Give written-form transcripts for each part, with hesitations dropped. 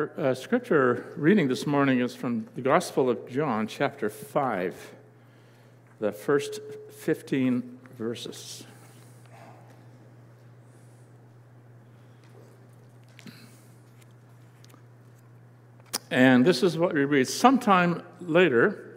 Our scripture reading this morning is from the Gospel of John, chapter 5, the first 15 verses. And this is what we read. Sometime later,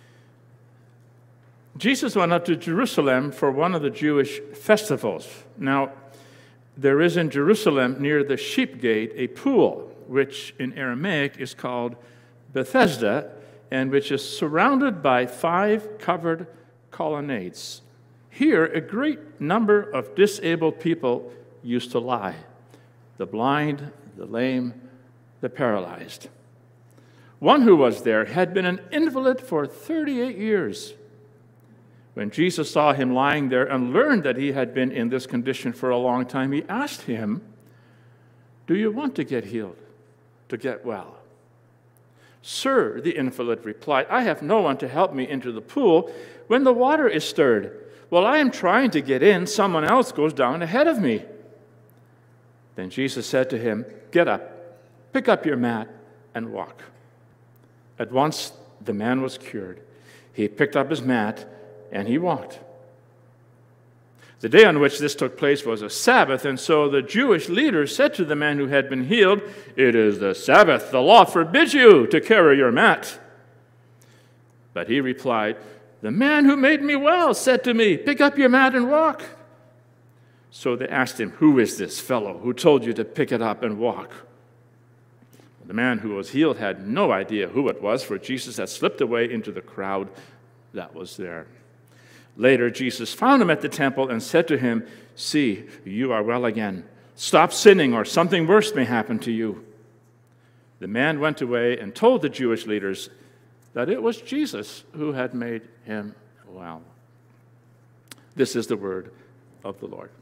Jesus went up to Jerusalem for one of the Jewish festivals. Now, there is in Jerusalem near the Sheep Gate a pool, which in Aramaic is called Bethesda, and which is surrounded by 5 covered colonnades. Here, a great number of disabled people used to lie: the blind, the lame, the paralyzed. One who was there had been an invalid for 38 years. When Jesus saw him lying there and learned that he had been in this condition for a long time, he asked him, "Do you want to get healed, to get well?" "Sir," the invalid replied, "I have no one to help me into the pool when the water is stirred. While I am trying to get in, someone else goes down ahead of me." Then Jesus said to him, "Get up, pick up your mat, and walk." At once the man was cured. He picked up his mat and he walked. The day on which this took place was a Sabbath, and so the Jewish leaders said to the man who had been healed, "It is the Sabbath. The law forbids you to carry your mat." But he replied, "The man who made me well said to me, 'Pick up your mat and walk.'" So they asked him, "Who is this fellow who told you to pick it up and walk?" The man who was healed had no idea who it was, for Jesus had slipped away into the crowd that was there. Later, Jesus found him at the temple and said to him, "See, you are well again. Stop sinning, or something worse may happen to you." The man went away and told the Jewish leaders that it was Jesus who had made him well. This is the word of the Lord.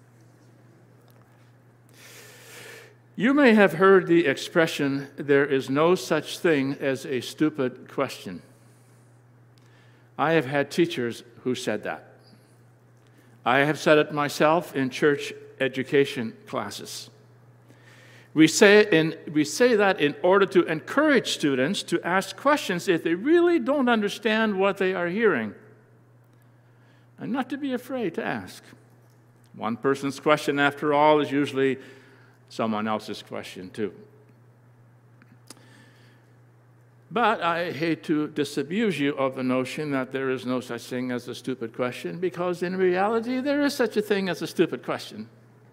You may have heard the expression, "There is no such thing as a stupid question." I have had teachers who said that. I have said it myself in church education classes. We say that in order to encourage students to ask questions if they really don't understand what they are hearing, and not to be afraid to ask. One person's question, after all, is usually someone else's question too. But I hate to disabuse you of the notion that there is no such thing as a stupid question, because in reality there is such a thing as a stupid question.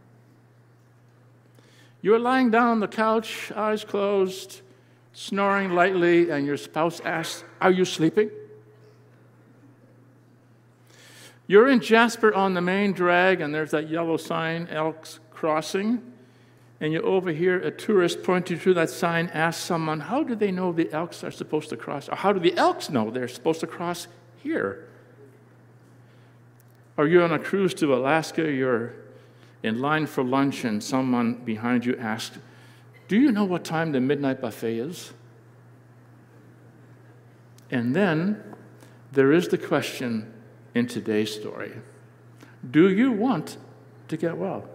You're lying down on the couch, eyes closed, snoring lightly, and your spouse asks, "Are you sleeping?" You're in Jasper on the main drag, and there's that yellow sign, Elks Crossing, and you overhear a tourist pointing to that sign ask someone, "How do they know the elks are supposed to cross? Or how do the elks know they're supposed to cross here?" Or you're on a cruise to Alaska, you're in line for lunch, and someone behind you asks, "Do you know what time the midnight buffet is?" And then there is the question in today's story: do you want to get well?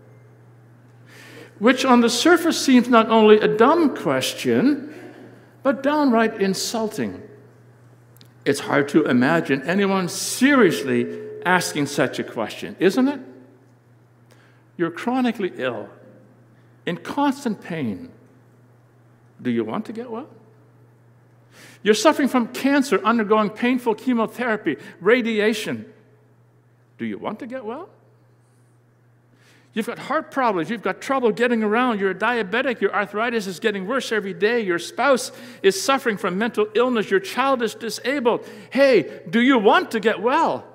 Which on the surface seems not only a dumb question, but downright insulting. It's hard to imagine anyone seriously asking such a question, isn't it? You're chronically ill, in constant pain. Do you want to get well? You're suffering from cancer, undergoing painful chemotherapy, radiation. Do you want to get well? You've got heart problems. You've got trouble getting around. You're a diabetic. Your arthritis is getting worse every day. Your spouse is suffering from mental illness. Your child is disabled. Hey, do you want to get well?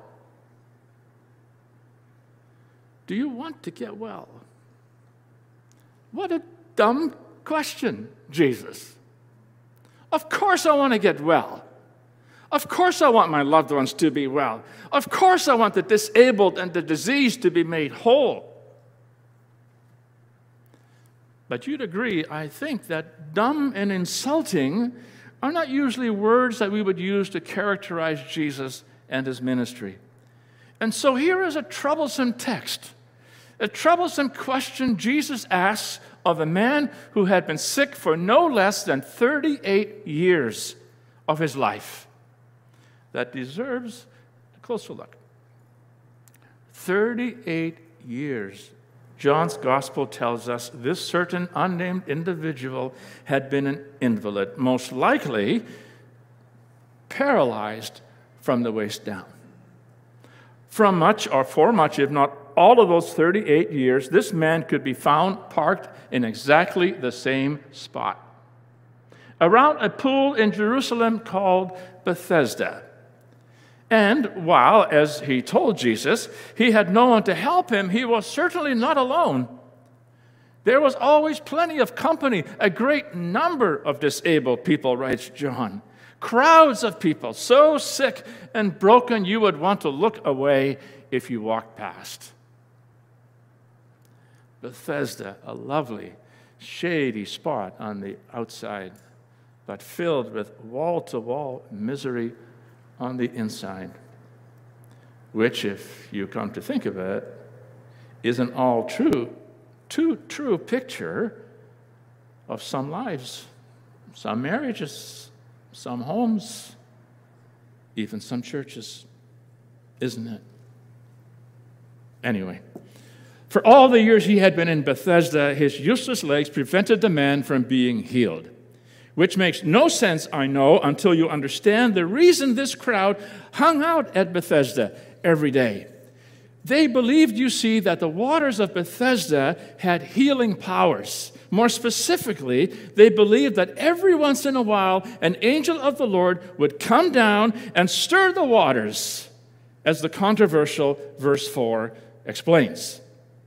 Do you want to get well? What a dumb question, Jesus. Of course I want to get well. Of course I want my loved ones to be well. Of course I want the disabled and the diseased to be made whole. But you'd agree, I think, that dumb and insulting are not usually words that we would use to characterize Jesus and his ministry. And so here is a troublesome text, a troublesome question Jesus asks of a man who had been sick for no less than 38 years of his life that deserves a closer look. 38 years. John's gospel tells us this certain unnamed individual had been an invalid, most likely paralyzed from the waist down. For much, if not all of those 38 years, this man could be found parked in exactly the same spot, around a pool in Jerusalem called Bethesda. And while, as he told Jesus, he had no one to help him, he was certainly not alone. There was always plenty of company, a great number of disabled people, writes John. Crowds of people, so sick and broken you would want to look away if you walked past. Bethesda, a lovely, shady spot on the outside, but filled with wall-to-wall misery on the inside, which, if you come to think of it, is an all too true picture of some lives, some marriages, some homes, even some churches, isn't it? Anyway, for all the years he had been in Bethesda, his useless legs prevented the man from being healed. Which makes no sense, I know, until you understand the reason this crowd hung out at Bethesda every day. They believed, you see, that the waters of Bethesda had healing powers. More specifically, they believed that every once in a while, an angel of the Lord would come down and stir the waters, as the controversial verse 4 explains.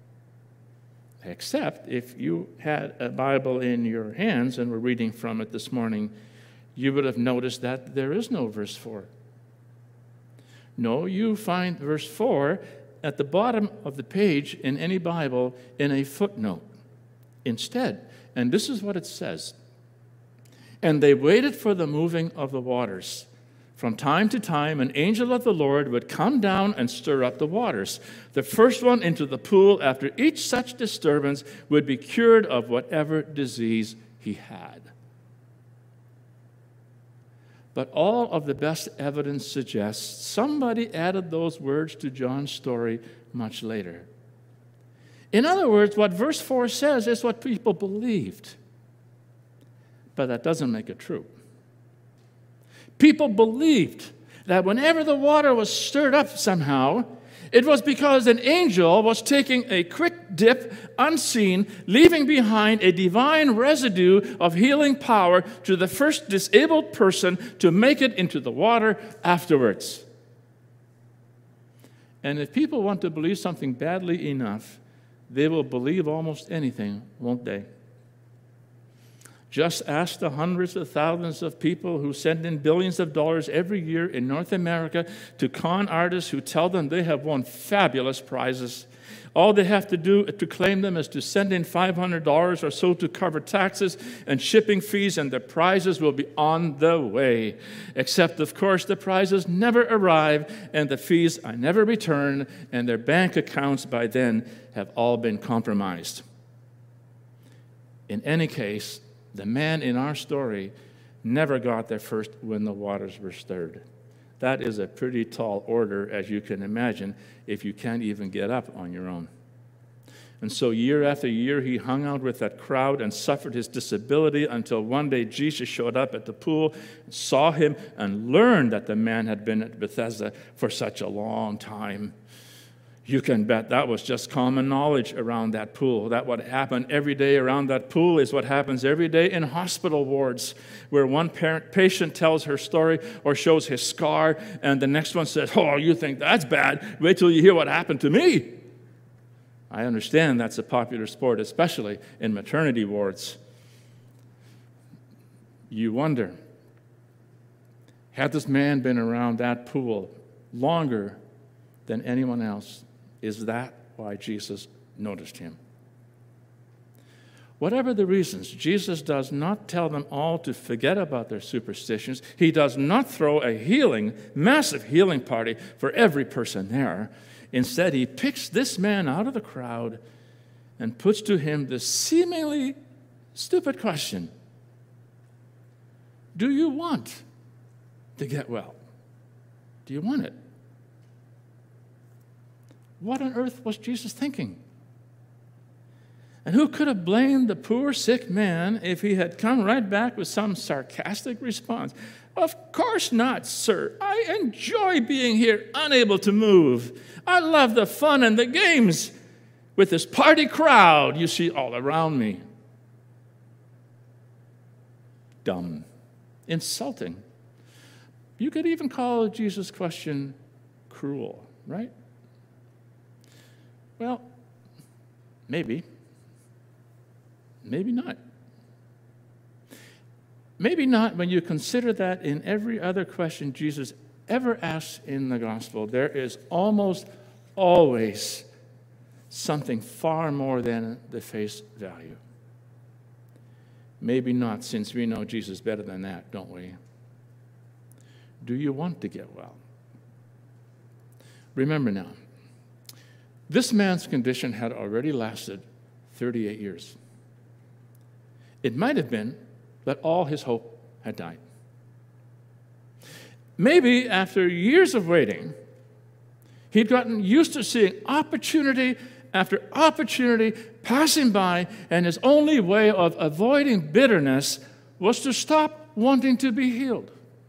Except if you had a Bible in your hands and were reading from it this morning, you would have noticed that there is no verse 4. No, you find verse 4 at the bottom of the page in any Bible in a footnote instead. And this is what it says. And they waited for the moving of the waters. From time to time, an angel of the Lord would come down and stir up the waters. The first one into the pool after each such disturbance would be cured of whatever disease he had. But all of the best evidence suggests somebody added those words to John's story much later. In other words, what verse 4 says is what people believed. But that doesn't make it true. People believed that whenever the water was stirred up somehow, it was because an angel was taking a quick dip unseen, leaving behind a divine residue of healing power to the first disabled person to make it into the water afterwards. And if people want to believe something badly enough, they will believe almost anything, won't they? Just ask the hundreds of thousands of people who send in billions of dollars every year in North America to con artists who tell them they have won fabulous prizes. All they have to do to claim them is to send in $500 or so to cover taxes and shipping fees, and the prizes will be on the way. Except, of course, the prizes never arrive, and the fees are never returned, and their bank accounts by then have all been compromised. In any case, the man in our story never got there first when the waters were stirred. That is a pretty tall order, as you can imagine, if you can't even get up on your own. And so year after year, he hung out with that crowd and suffered his disability until one day Jesus showed up at the pool, saw him, and learned that the man had been at Bethesda for such a long time. You can bet that was just common knowledge around that pool. That what happened every day around that pool is what happens every day in hospital wards, where one patient tells her story or shows his scar, and the next one says, "Oh, you think that's bad? Wait till you hear what happened to me." I understand that's a popular sport, especially in maternity wards. You wonder, had this man been around that pool longer than anyone else? Is that why Jesus noticed him? Whatever the reasons, Jesus does not tell them all to forget about their superstitions. He does not throw a massive healing party for every person there. Instead, he picks this man out of the crowd and puts to him the seemingly stupid question, do you want to get well? Do you want it? What on earth was Jesus thinking? And who could have blamed the poor sick man if he had come right back with some sarcastic response? Of course not, sir. I enjoy being here, unable to move. I love the fun and the games with this party crowd you see all around me. Dumb, insulting. You could even call Jesus' question cruel, right? Well, maybe. Maybe not. Maybe not when you consider that in every other question Jesus ever asks in the gospel, there is almost always something far more than the face value. Maybe not, since we know Jesus better than that, don't we? Do you want to get well? Remember now, this man's condition had already lasted 38 years. It might have been that all his hope had died. Maybe after years of waiting, he'd gotten used to seeing opportunity after opportunity passing by, and his only way of avoiding bitterness was to stop wanting to be healed.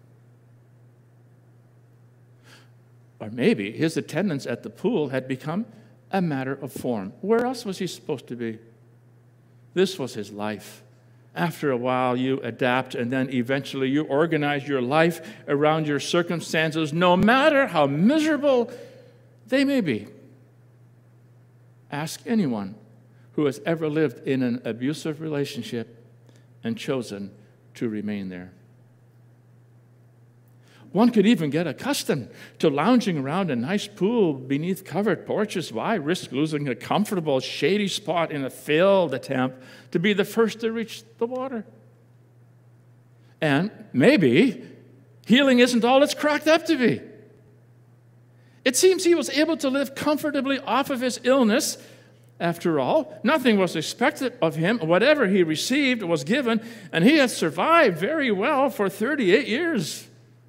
Or maybe his attendance at the pool had become a matter of form. Where else was he supposed to be? This was his life. After a while, you adapt, and then eventually you organize your life around your circumstances, no matter how miserable they may be. Ask anyone who has ever lived in an abusive relationship and chosen to remain there. One could even get accustomed to lounging around a nice pool beneath covered porches. Why risk losing a comfortable, shady spot in a failed attempt to be the first to reach the water? And maybe healing isn't all it's cracked up to be. It seems he was able to live comfortably off of his illness. After all, nothing was expected of him. Whatever he received was given, and he had survived very well for 38 years.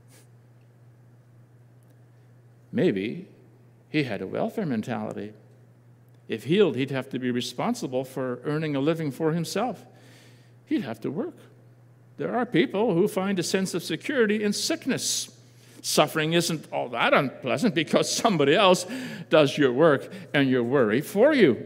Maybe he had a welfare mentality. If healed, he'd have to be responsible for earning a living for himself. He'd have to work. There are people who find a sense of security in sickness. Suffering isn't all that unpleasant because somebody else does your work and your worry for you.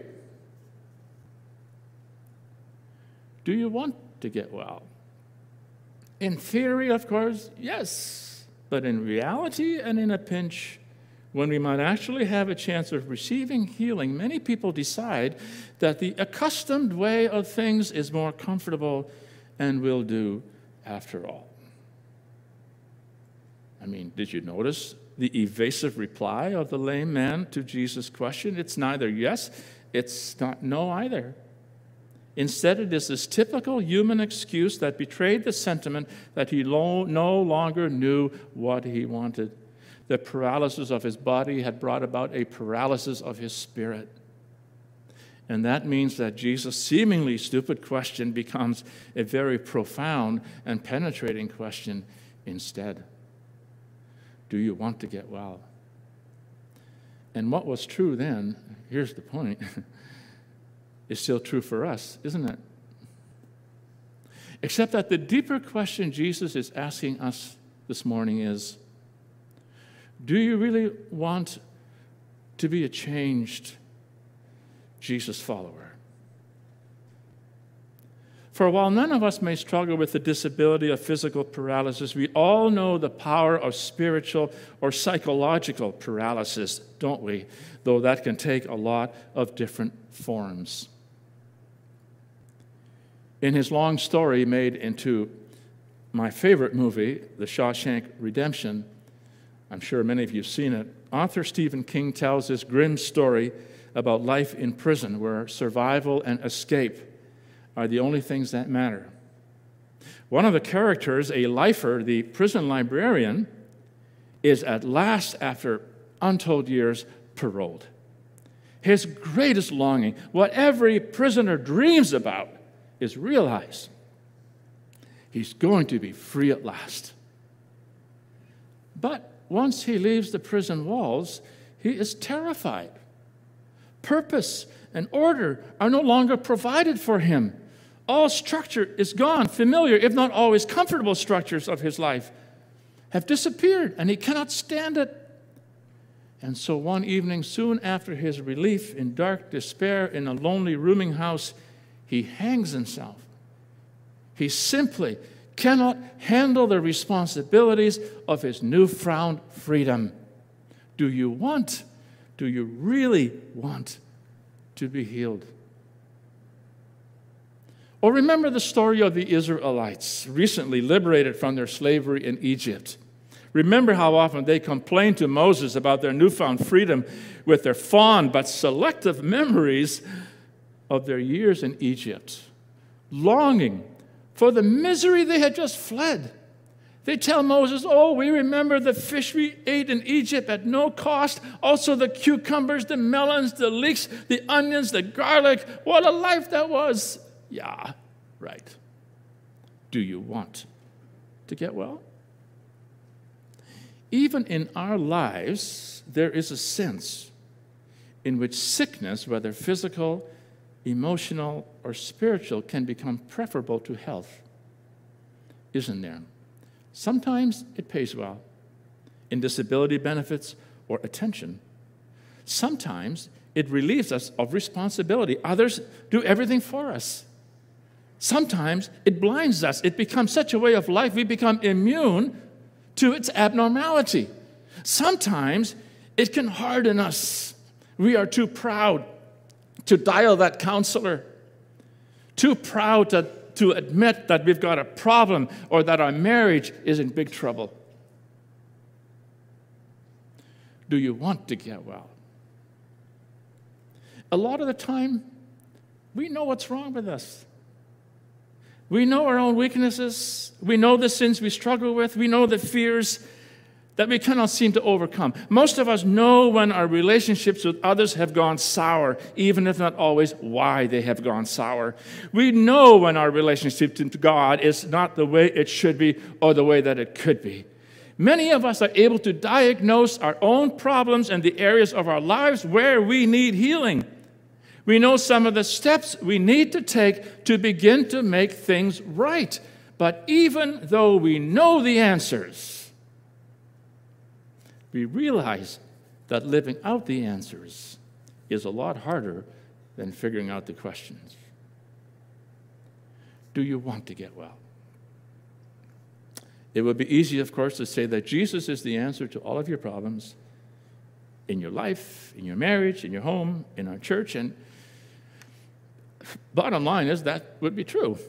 Do you want to get well? In theory, of course, yes. But in reality and in a pinch, when we might actually have a chance of receiving healing, many people decide that the accustomed way of things is more comfortable and will do after all. I mean, did you notice the evasive reply of the lame man to Jesus' question? It's neither yes, it's not no either. Instead, it is this typical human excuse that betrayed the sentiment that he no longer knew what he wanted. The paralysis of his body had brought about a paralysis of his spirit. And that means that Jesus' seemingly stupid question becomes a very profound and penetrating question instead. Do you want to get well? And what was true then, here's the point, is still true for us, isn't it? Except that the deeper question Jesus is asking us this morning is, do you really want to be a changed Jesus follower? For while none of us may struggle with the disability of physical paralysis, we all know the power of spiritual or psychological paralysis, don't we? Though that can take a lot of different forms. In his long story made into my favorite movie, The Shawshank Redemption, I'm sure many of you have seen it, author Stephen King tells this grim story about life in prison where survival and escape are the only things that matter. One of the characters, a lifer, the prison librarian, is at last, after untold years, paroled. his greatest longing, what every prisoner dreams about, is realized. He's going to be free at last. But once he leaves the prison walls, he is terrified. Purpose and order are no longer provided for him. All structure is gone. Familiar, if not always comfortable structures of his life have disappeared, and he cannot stand it. And so one evening, soon after his relief, in dark despair in a lonely rooming house, he hangs himself. He simply cannot handle the responsibilities of his newfound freedom. Do you really want to be healed? Or remember the story of the Israelites, recently liberated from their slavery in Egypt. Remember how often they complained to Moses about their newfound freedom with their fond but selective memories of their years in Egypt, longing for the misery they had just fled. They tell Moses, oh, we remember the fish we ate in Egypt at no cost, also the cucumbers, the melons, the leeks, the onions, the garlic. What a life that was. Yeah, right. Do you want to get well? Even in our lives, there is a sense in which sickness, whether physical, emotional, or spiritual, can become preferable to health. Isn't there? Sometimes it pays well in disability benefits or attention. Sometimes it relieves us of responsibility. Others do everything for us. Sometimes it blinds us. It becomes such a way of life we become immune to its abnormality. Sometimes it can harden us. We are too proud to dial that counselor, too proud to admit that we've got a problem or that our marriage is in big trouble. Do you want to get well? A lot of the time, we know what's wrong with us. We know our own weaknesses. We know the sins we struggle with. We know the fears that we cannot seem to overcome. Most of us know when our relationships with others have gone sour, even if not always why they have gone sour. We know when our relationship to God is not the way it should be or the way that it could be. Many of us are able to diagnose our own problems and the areas of our lives where we need healing. We know some of the steps we need to take to begin to make things right. But even though we know the answers, we realize that living out the answers is a lot harder than figuring out the questions. Do you want to get well? It would be easy, of course, to say that Jesus is the answer to all of your problems in your life, in your marriage, in your home, in our church, and bottom line is that would be true.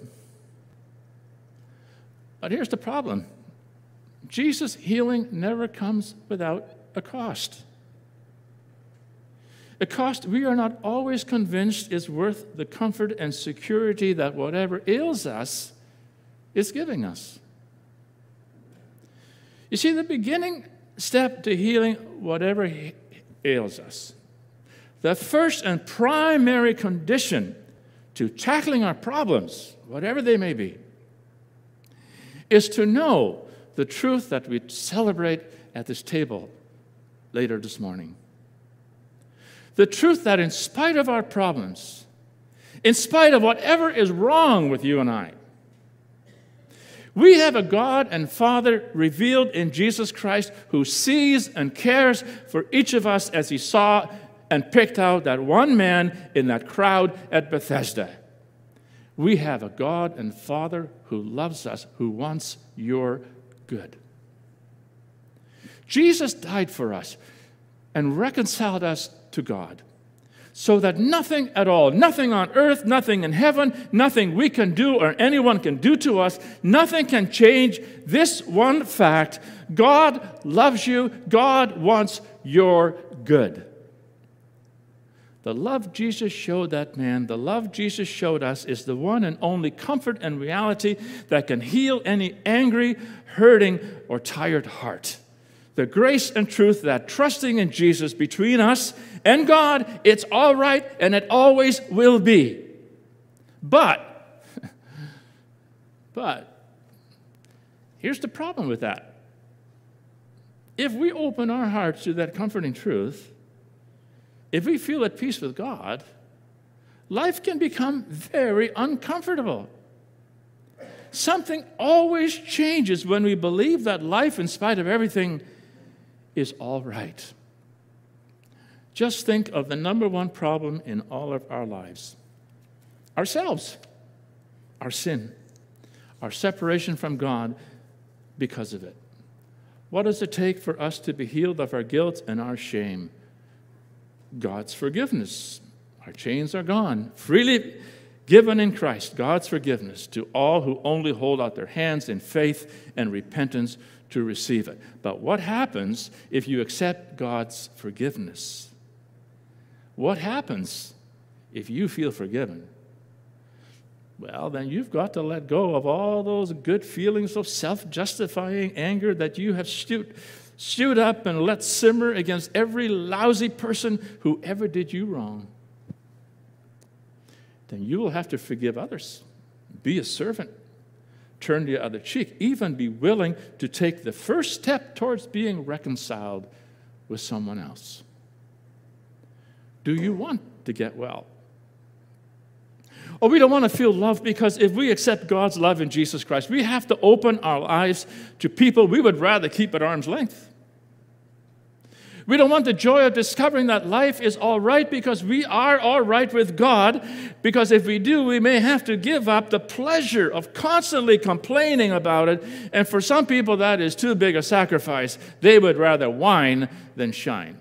But here's the problem. Jesus' healing never comes without a cost. A cost we are not always convinced is worth the comfort and security that whatever ails us is giving us. You see, the beginning step to healing whatever ails us, the first and primary condition to tackling our problems, whatever they may be, is to know the truth that we celebrate at this table later this morning. The truth that in spite of our problems, in spite of whatever is wrong with you and I, we have a God and Father revealed in Jesus Christ who sees and cares for each of us as he saw and picked out that one man in that crowd at Bethesda. We have a God and Father who loves us, who wants your good. Jesus died for us and reconciled us to God so that nothing at all, nothing on earth, nothing in heaven, nothing we can do or anyone can do to us, nothing can change this one fact: God loves you, God wants your good. The love Jesus showed that man, the love Jesus showed us, is the one and only comfort and reality that can heal any angry, hurting, or tired heart. the grace and truth that trusting in Jesus between us and God, it's all right and it always will be. But here's the problem with that. If we open our hearts to that comforting truth, if we feel at peace with God, life can become very uncomfortable. Something always changes when we believe that life, in spite of everything, is all right. Just think of the number one problem in all of our lives. Ourselves, our sin, our separation from God because of it. What does it take for us to be healed of our guilt and our shame? God's forgiveness. Our chains are gone. Freely given in Christ, God's forgiveness to all who only hold out their hands in faith and repentance to receive it. But what happens if you accept God's forgiveness? What happens if you feel forgiven? Well, then you've got to let go of all those good feelings of self-justifying anger that you have stewed up and let simmer against every lousy person who ever did you wrong. Then you will have to forgive others. Be a servant. Turn the other cheek. Even be willing to take the first step towards being reconciled with someone else. Do you want to get well? Or we don't want to feel loved because if we accept God's love in Jesus Christ, we have to open our lives to people we would rather keep at arm's length. We don't want the joy of discovering that life is all right because we are all right with God, because if we do, we may have to give up the pleasure of constantly complaining about it, and for some people that is too big a sacrifice. They would rather whine than shine.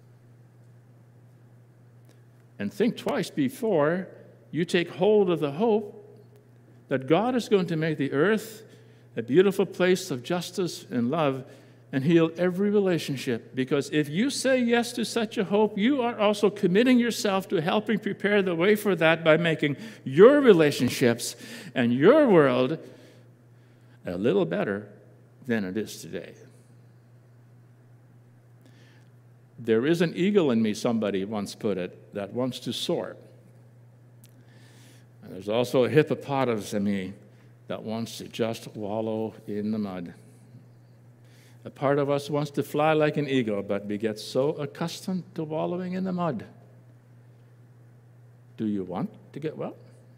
And think twice before you take hold of the hope that God is going to make the earth a beautiful place of justice and love and heal every relationship. Because if you say yes to such a hope, you are also committing yourself to helping prepare the way for that by making your relationships and your world a little better than it is today. There is an eagle in me, somebody once put it, that wants to soar. And there's also a hippopotamus in me that wants to just wallow in the mud. A part of us wants to fly like an eagle, but we get so accustomed to wallowing in the mud. Do you want to get well?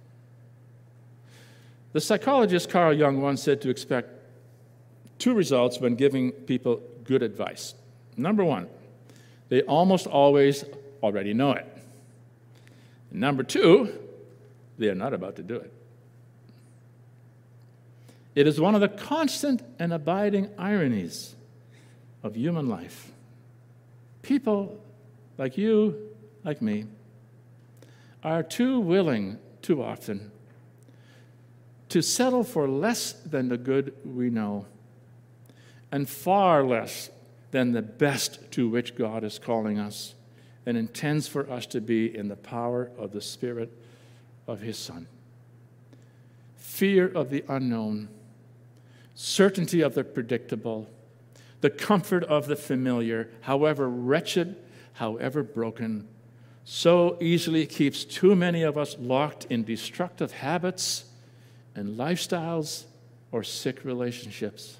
The psychologist Carl Jung once said to expect two results when giving people good advice. Number one, they almost always already know it. And number two, they are not about to do it. It is one of the constant and abiding ironies of human life. People like you, like me, are too willing, too often, to settle for less than the good we know, and far less than the best to which God is calling us and intends for us to be in the power of the Spirit of His Son. Fear of the unknown, certainty of the predictable, the comfort of the familiar, however wretched, however broken, so easily keeps too many of us locked in destructive habits and lifestyles or sick relationships.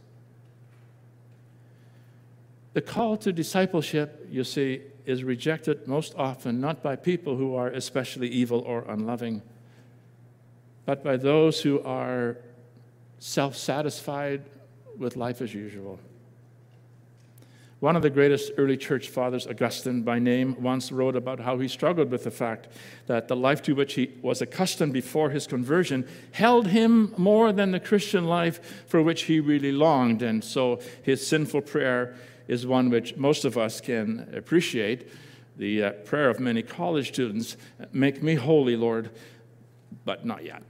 The call to discipleship, you see, is rejected most often not by people who are especially evil or unloving, but by those who are self-satisfied with life as usual. One of the greatest early church fathers, Augustine by name, once wrote about how he struggled with the fact that the life to which he was accustomed before his conversion held him more than the Christian life for which he really longed. And so his sinful prayer is one which most of us can appreciate. The prayer of many college students, "Make me holy, Lord, but not yet."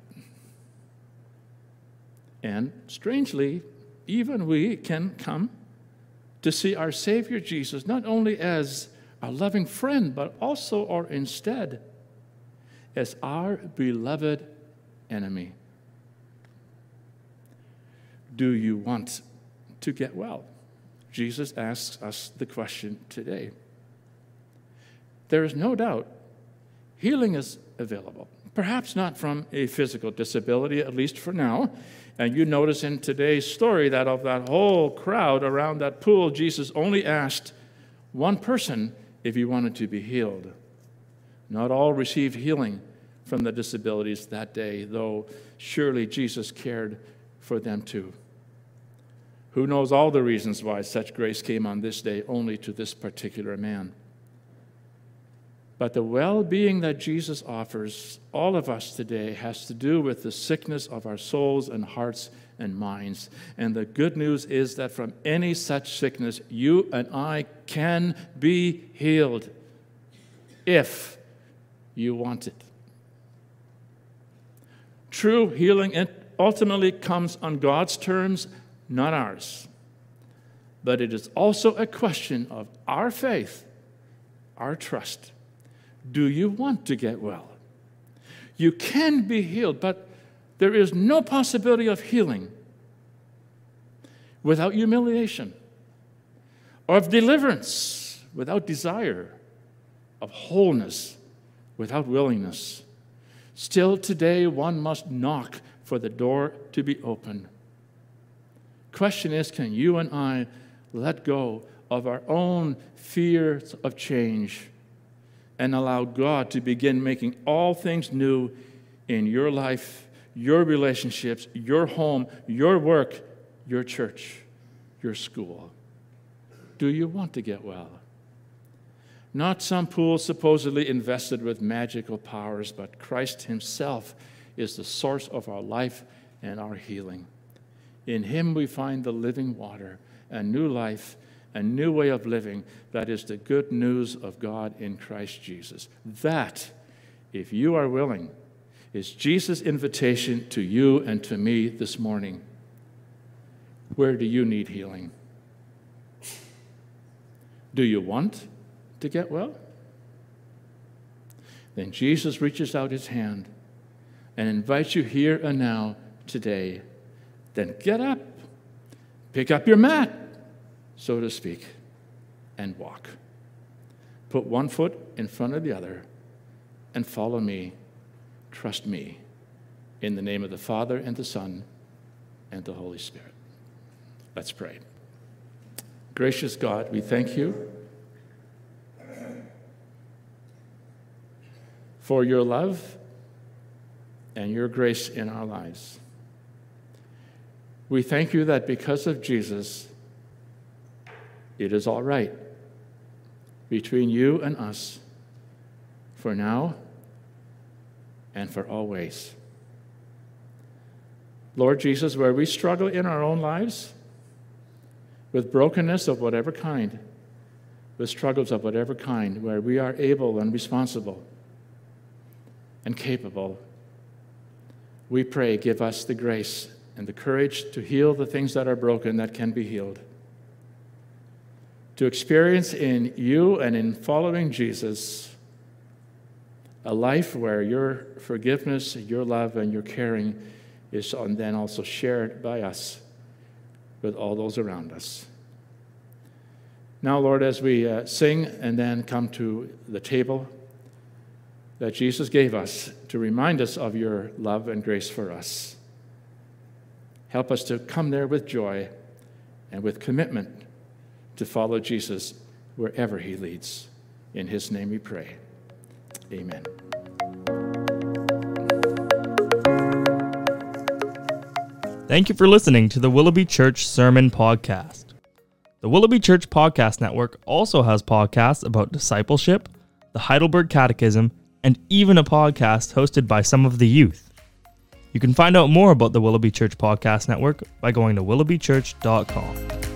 And strangely, even we can come to see our Savior Jesus not only as a loving friend, but also, or instead, as our beloved enemy. Do you want to get well? Jesus asks us the question today. There is no doubt healing is available. Perhaps not from a physical disability, at least for now. And you notice in today's story that of that whole crowd around that pool, Jesus only asked one person if he wanted to be healed. Not all received healing from the disabilities that day, though surely Jesus cared for them too. Who knows all the reasons why such grace came on this day only to this particular man? But the well-being that Jesus offers all of us today has to do with the sickness of our souls and hearts and minds. And the good news is that from any such sickness, you and I can be healed if you want it. True healing ultimately comes on God's terms, not ours. But it is also a question of our faith, our trust. Do you want to get well? You can be healed, but there is no possibility of healing without humiliation, or of deliverance without desire, of wholeness without willingness. Still today, one must knock for the door to be opened. Question is, can you and I let go of our own fears of change and allow God to begin making all things new in your life, your relationships, your home, your work, your church, your school? Do you want to get well? Not some pool supposedly invested with magical powers, but Christ himself is the source of our life and our healing. In him we find the living water, a new life, a new way of living. That is the good news of God in Christ Jesus. That, if you are willing, is Jesus' invitation to you and to me this morning. Where do you need healing? Do you want to get well? Then Jesus reaches out his hand and invites you here and now today. Then get up, pick up your mat, so to speak, and walk. Put one foot in front of the other and follow me. Trust me. In the name of the Father and the Son and the Holy Spirit. Let's pray. Gracious God, we thank you for your love and your grace in our lives. We thank you that because of Jesus, it is all right between you and us for now and for always. Lord Jesus, where we struggle in our own lives with brokenness of whatever kind, with struggles of whatever kind, where we are able and responsible and capable, we pray, give us the grace and the courage to heal the things that are broken that can be healed. To experience in you and in following Jesus a life where your forgiveness, your love, and your caring is then also shared by us with all those around us. Now, Lord, as we sing and then come to the table that Jesus gave us to remind us of your love and grace for us, help us to come there with joy and with commitment to follow Jesus wherever he leads. In his name we pray. Amen. Thank you for listening to the Willoughby Church Sermon Podcast. The Willoughby Church Podcast Network also has podcasts about discipleship, the Heidelberg Catechism, and even a podcast hosted by some of the youth. You can find out more about the Willoughby Church Podcast Network by going to willoughbychurch.com.